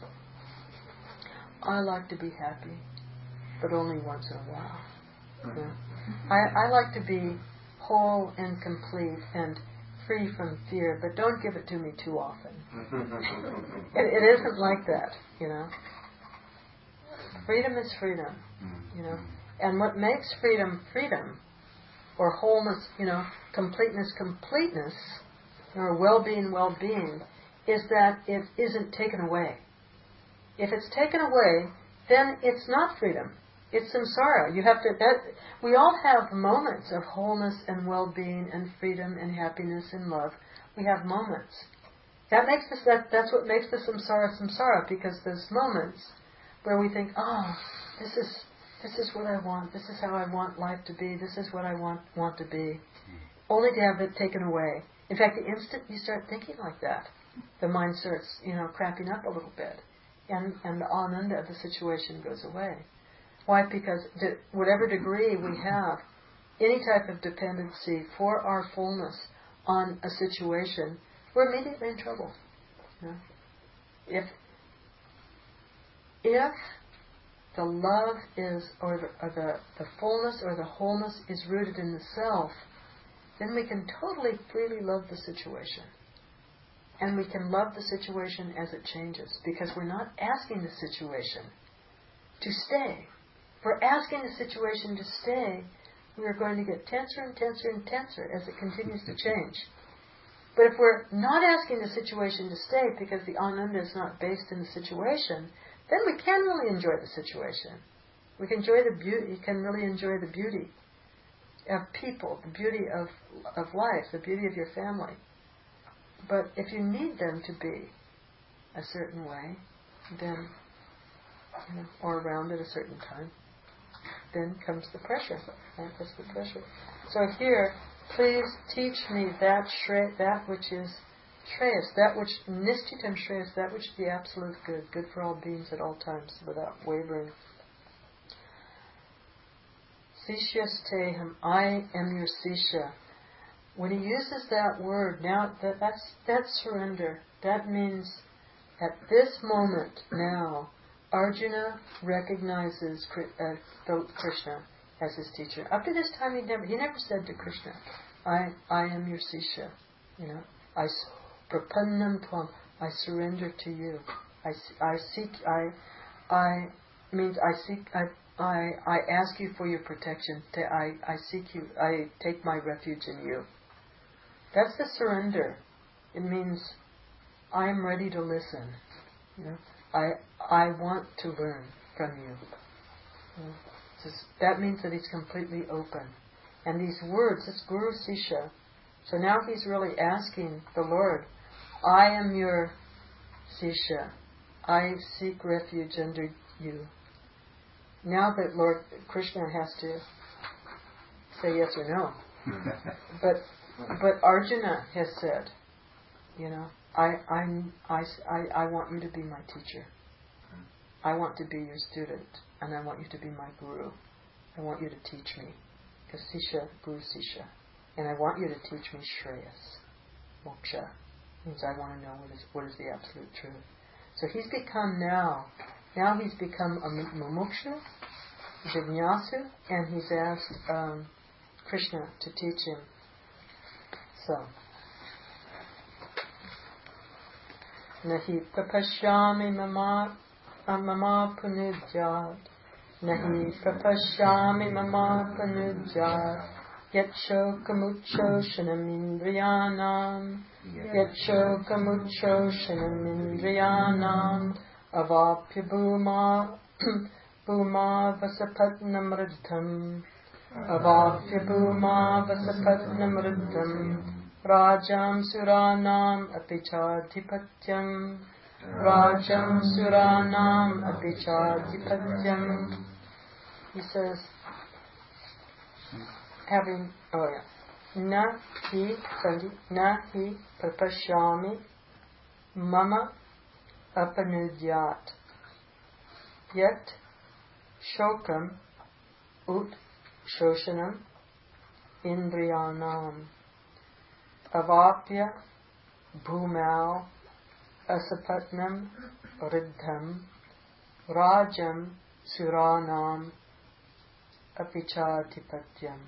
I like to be happy, but only once in a while. Yeah. I, I like to be whole and complete and free from fear, but don't give it to me too often. it, it isn't like that, you know. Freedom is freedom, you know. And what makes freedom freedom, or wholeness, you know, completeness, completeness, or well-being, well-being, is that it isn't taken away. If it's taken away, then it's not freedom. It's samsara. You have to. That, we all have moments of wholeness and well-being and freedom and happiness and love. We have moments, That makes us, that, that's what makes the samsara samsara, because there's moments where we think, oh, this is this is what I want, this is how I want life to be, this is what I want want to be, only to have it taken away. In fact, the instant you start thinking like that, the mind starts, you know, cramping up a little bit, and, and the ananda of the situation goes away. Why? Because to whatever degree we have any type of dependency for our fullness on a situation, we're immediately in trouble. You know? If if the love is, or, the, or the, the fullness or the wholeness is rooted in the self, then we can totally freely love the situation. And we can love the situation as it changes, because we're not asking the situation to stay. If we're asking the situation to stay, we are going to get tenser and tenser and tenser as it continues to change. But if we're not asking the situation to stay because the ananda is not based in the situation, then we can really enjoy the situation. We can enjoy the beauty. You can really enjoy the beauty of people, the beauty of of life, the beauty of your family. But if you need them to be a certain way, then, you know, or around at a certain time, then comes the pressure. Right? That's the pressure. So here, please teach me that shre- that which is Shreyas, that which Nishchitam Shreyas, that which is the absolute good, good for all beings at all times, without wavering. Sishyasteham, I am your Sisha. When he uses that word, now that that's that's surrender. That means at this moment now, Arjuna recognizes uh, Krishna as his teacher. Up to this time, he never he never said to Krishna, "I I am your Sisha." You know, I prapannam tvam. I surrender to you. I I seek I I means I seek I. I, I ask you for your protection. I, I seek you. I take my refuge in you. That's the surrender. It means I am ready to listen. You know, I I want to learn from you. You know, just, that means that he's completely open. And these words, this Guru Sisha. So now he's really asking the Lord, I am your Sisha. I seek refuge under you. Now that Lord Krishna has to say yes or no, but but Arjuna has said, you know, I I'm, I I I want you to be my teacher. I want to be your student, and I want you to be my guru. I want you to teach me, because Sisha, Guru Sisha, and I want you to teach me Shreyas, Moksha. Means I want to know what is what is the absolute truth. So he's become now. Now he's become a mumukshu, jignasu, and he's asked um, Krishna to teach him. So, nahi prapashyami mama mama punujjat, nahi prapashyami mama punujjat, yat shokamuchoshanam indriyanam, yat shokamuchoshanam indriyanam, avapya bhuma bhuma vasapatnam radham, avapya bhuma vasapatnam radham, rajam suranam apichadhipatyam, rajam suranam apichadhipatyam. He says, having, oh yeah, na hi, Sandhi, na hi prapashyami mama apanudyat yet shokam ut shoshanam indriyanam avapya bhumau asapatnam riddham rajam suranam apichatipatyam.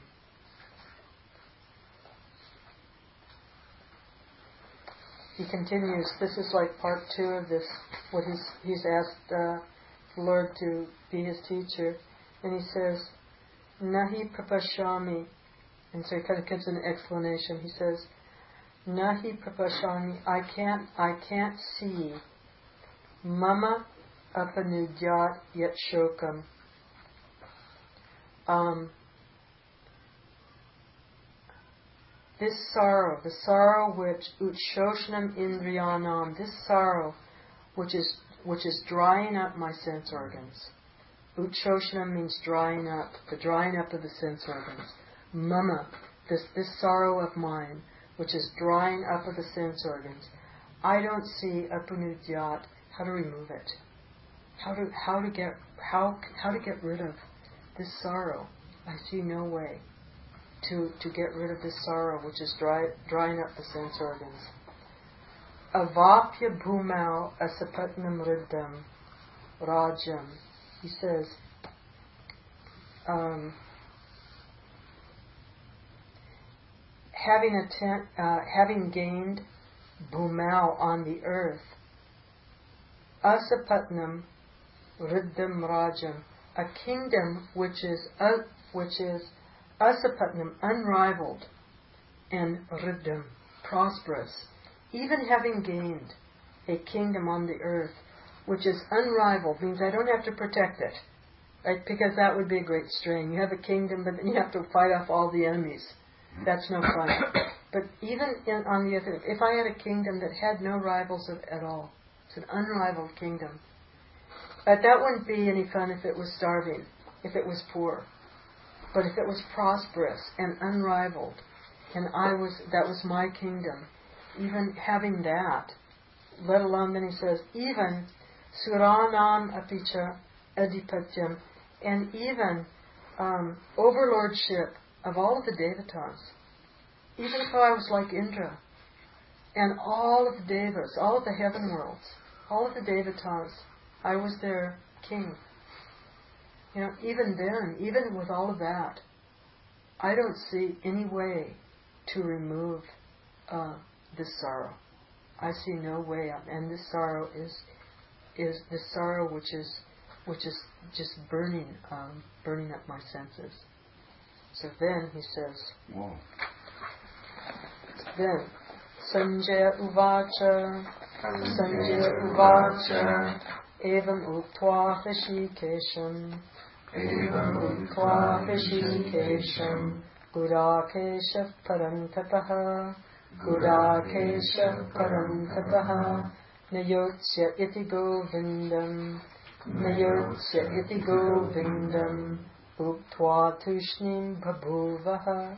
He continues, this is like part two of this, what he's, he's asked uh, the Lord to be his teacher, and he says, Nahi prapashyami, and so he kind of gives an explanation. He says, Nahi prapashyami, I can't, I can't see, mama apanudyat yet shokam. Um, this sorrow, the sorrow which utshoshanam indriyanam, this sorrow which is which is drying up my sense organs. Utshoshanam means drying up, the drying up of the sense organs. Mama, this this sorrow of mine, which is drying up of the sense organs. I don't see apunudyat, how to remove it. How to how to get how how to get rid of this sorrow. I see no way to to get rid of this sorrow which is dry, drying up the sense organs. Avapya bhumau asapatnam riddham rajam. He says, um, having atten- uh, having gained bhumau on the earth, asapatnam riddham rajam, a kingdom which is uh, which is asapatnam, unrivaled, and riddham, prosperous. Even having gained a kingdom on the earth which is unrivaled, means I don't have to protect it, right? Because that would be a great strain. You have a kingdom, but then you have to fight off all the enemies. That's no fun. But even in, on the other, if I had a kingdom that had no rivals of, at all, it's an unrivaled kingdom, but that wouldn't be any fun if it was starving, if it was poor. But if it was prosperous and unrivaled, and I was, that was my kingdom, even having that, let alone, then he says, even suranam apicha adipatyam, and even um, overlordship of all of the devatas. Even if I was like Indra, and all of the devas, all of the heaven worlds, all of the devatas, I was their king. You know, even then, even with all of that, I don't see any way to remove uh, this sorrow. I see no way up, and this sorrow is is this sorrow which is which is just burning, um, burning up my senses. So then he says, Whoa. Then Sanjaya Uvacha, Sanjaya Uvacha, Evam Uktva Hrishikesham, Evam Uktva Hrishikesham, Gudakesha Parantataha, Gudakesha Parantataha, Nayotsya iti govindam, Nayotsya iti govindam, Uktva tushnim bhabhuvaha,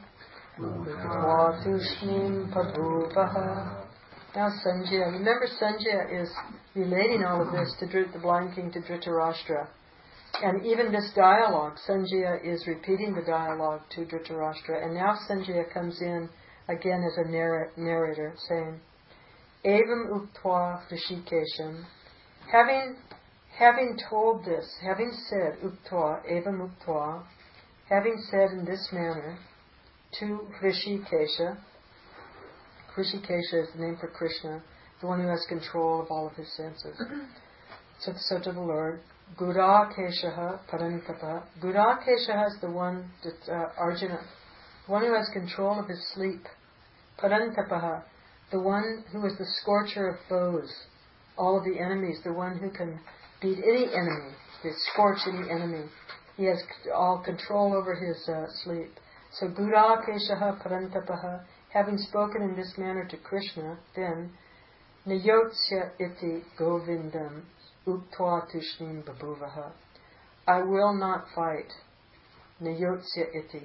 Uktva tushnim bhabhuvaha. Now Sanjaya, remember Sanjaya is relating all of this to Dr- the blind king to Dhritarashtra. And even this dialogue, Sanjaya is repeating the dialogue to Dhritarashtra. And now Sanjaya comes in again as a narr- narrator saying, Evam uktva hrishikesham, having having told this, having said uktva, evam uktva, having said in this manner to Hrishikesha, Hrishikesha is the name for Krishna, the one who has control of all of his senses. so, so to the Lord, Gudakeshaha Parantapa. Gudakeshaha is the one that uh, Arjuna, the one who has control of his sleep. Parantapaha, the one who is the scorcher of foes, all of the enemies, the one who can beat any enemy, to scorch any enemy. He has all control over his uh, sleep. So Gudakeshaha Parantapaha, having spoken in this manner to Krishna, then Nayotsya iti govindam uktva tushnim babhuvaha. I will not fight. Nayotsya iti.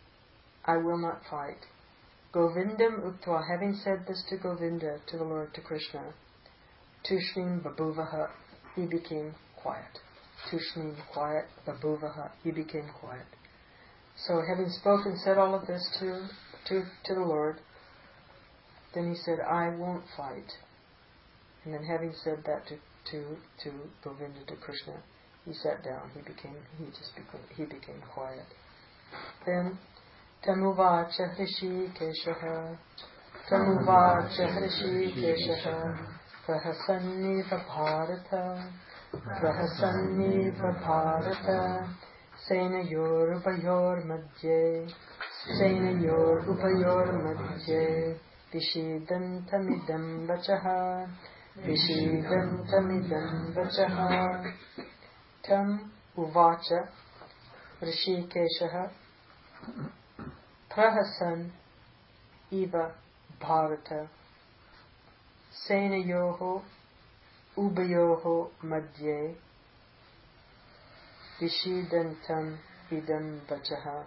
I will not fight. Govindam uktva, having said this to Govinda, to the Lord, to Krishna, tushnim babhuvaha, he became quiet. Tushnim, quiet, babhuvaha, he became quiet. So having spoken, said all of this to, to, to the Lord, then he said, I won't fight. And then having said that to, to, to Govinda, to Krishna, he sat down, he became, he just became, he became quiet. Then, Tamuvacha Hrishikeshaha, Tamuvacha Hrishikeshaha, Prahasanniva Bharata, Prahasanniva Bharata, Senayor Upayor Madhye, Senayor Upayor Madhye, Vishidantamidam Vachaha, Vishidantamidam Vachaha. Tam Uvacha Hrishikeshaha Prahasan iva bharata senayoho ubayoho madhye vishidantam idam vachaha.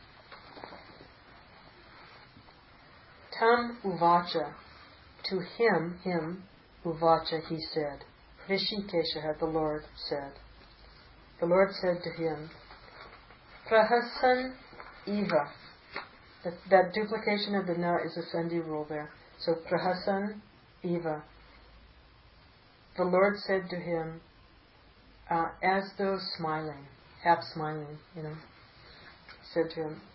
Tam uvacha, to him, him, uvacha, he said. Rishikesha, the Lord said. The Lord said to him, Prahasan Eva. That, that duplication of the na is a sandhi rule there. So Prahasan Eva. The Lord said to him, uh, as though smiling, half smiling, you know, said to him,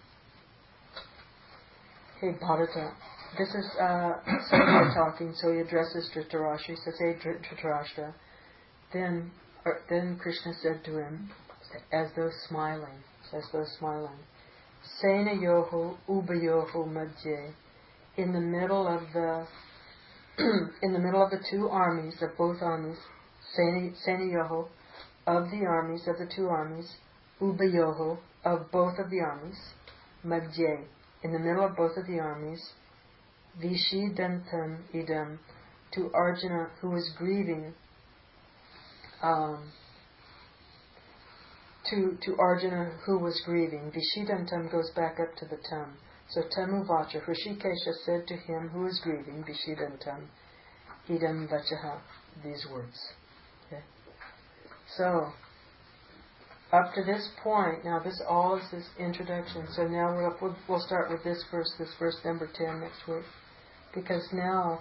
Hey Bharata, this is uh, Sandhya talking, so he addresses Dhritarashtra. He says, Hey Dhritarashtra. Then, or, then Krishna said to him, as though smiling, as though smiling, Sena yoho ubayoho madhye, in the middle of the in the middle of the two armies, of both armies, Sena, Sena yoho, of the armies, of the two armies, ubayoho, of both of the armies, madhye, in the middle of both of the armies, vishidantam idam, to Arjuna, who was grieving, um, to to Arjuna, who was grieving. Vishidantam goes back up to the tam. So tamuvacha, Hrishikesha said to him who was grieving, Vishidantam, idam vachaha, these words. Okay. So, up to this point, now this all is this introduction. So now we'll, we'll, we'll start with this verse, this verse number ten next week. Because now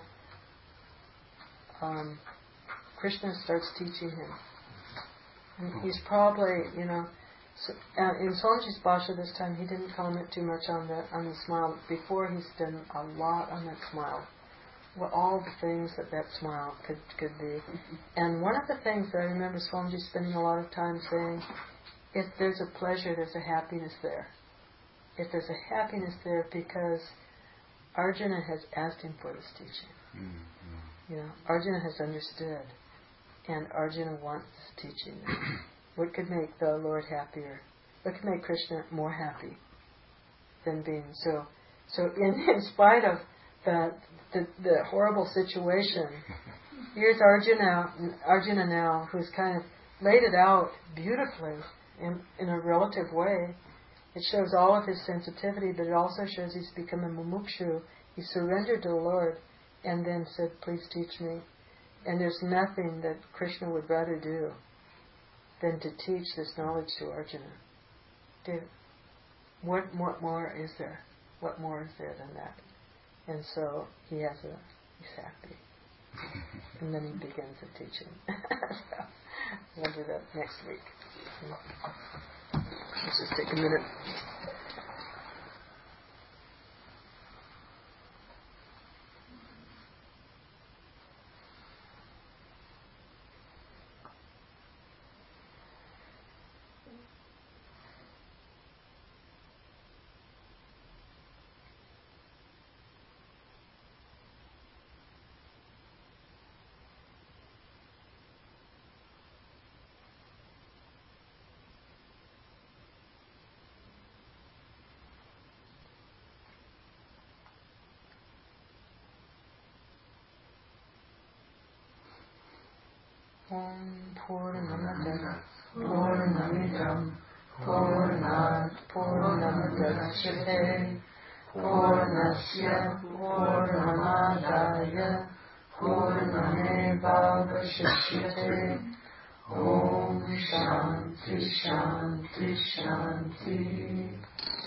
um, Krishna starts teaching him. And he's probably, you know, so, uh, in Swamiji's Bhasha this time, he didn't comment too much on the, on the smile. Before, he's done a lot on that smile. Well, all the things that that smile could, could be. And one of the things that I remember Swamiji spending a lot of time saying, if there's a pleasure, there's a happiness there. If there's a happiness there, because Arjuna has asked him for this teaching. Mm-hmm. You know, Arjuna has understood, and Arjuna wants this teaching. What could make the Lord happier? What could make Krishna more happy than being so? So, in, in spite of the, the the horrible situation, here's Arjuna, Arjuna now, who's kind of laid it out beautifully. In, in a relative way. It shows all of his sensitivity, but it also shows he's become a mumukshu. He surrendered to the Lord and then said, please teach me. And there's nothing that Krishna would rather do than to teach this knowledge to Arjuna. Dude, what more, more is there? What more is there than that? And so he has a, he's happy. And then he begins the teaching. So we'll do that next week. Let's just take a minute. Om Purnamada Purnamidam Purnat Purnamadachyate Purnasya Purnamadaya Purnameva Vashishyate. Om Shanti Shanti Shanti.